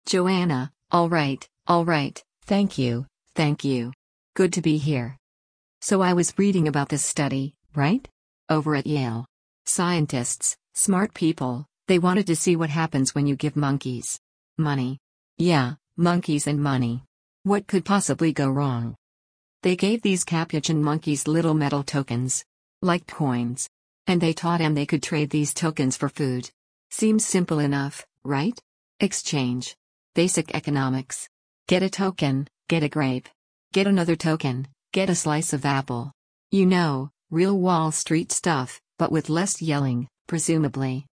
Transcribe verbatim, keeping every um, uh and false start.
Joanna, all right, all right, thank you, thank you. Good to be here. So I was reading about this study, right? Over at Yale. Scientists, smart people, they wanted to see what happens when you give monkeys money. Yeah, monkeys and money. What could possibly go wrong? They gave these capuchin monkeys little metal tokens. Like coins. And they taught them they could trade these tokens for food. Seems simple enough, right? Exchange. Basic economics. Get a token, get a grape. Get another token, get a slice of apple. You know, real Wall Street stuff, but with less yelling, presumably.